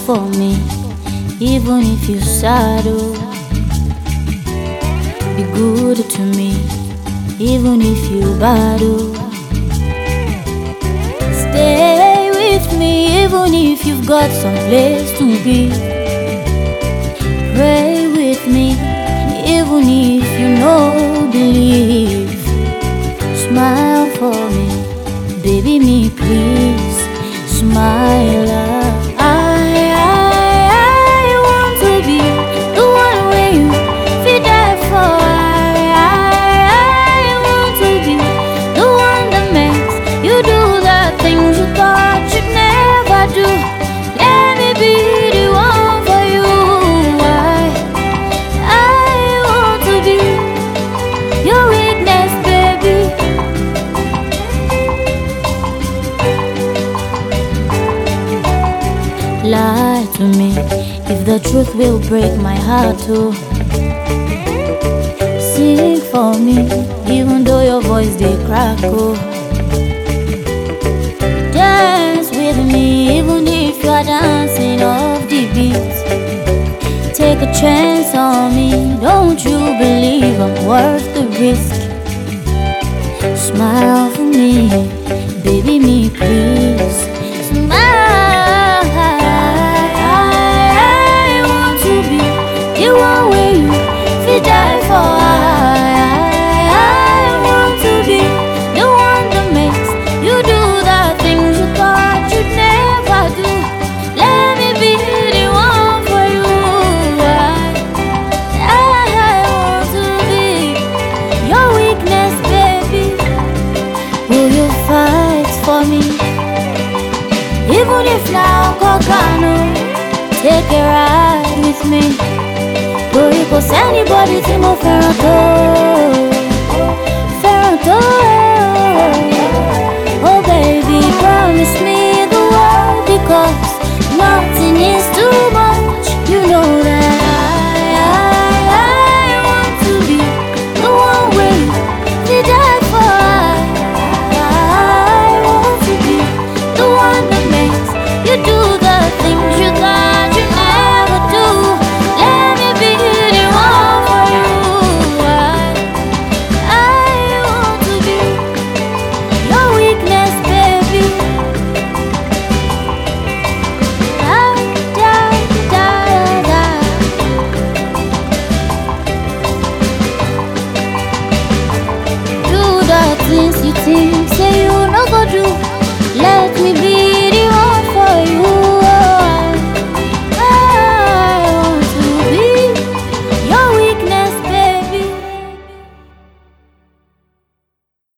for me, even if you sad. Oh, be good to me, even if you bad. Oh, stay with me, even if you've got some place to be. Pray with me, even if you know believe. Smile for me, baby, me please. Smile. I want to be the one where you feel die for. I want to be the one that makes you do the things you thought you'd never do. Let me be the one for you. I want to be your weakness, baby. Lie to me if the truth will break my heart too. Sing for me even though your voice they crack. Oh, dance with me even if you are dancing off the beat. Take a chance on me, don't you believe I'm worth the risk? Smile for me, baby, me please. Smile. Die for. I want to be the one that makes you do the things you thought you'd never do. Let me be the one for you. I want to be your weakness, baby. Will you fight for me? Even if now Kokano, take a ride with me. Cause anybody to mo Ferranto. Oh baby, promise me the world, because nothing is too much. You know that I want to be the one way you die for. I want to be the one that makes you do the things you thought you never do. Let me be the one for you. I want to be your weakness, baby. Da, da, da, da. Do the things you think, say you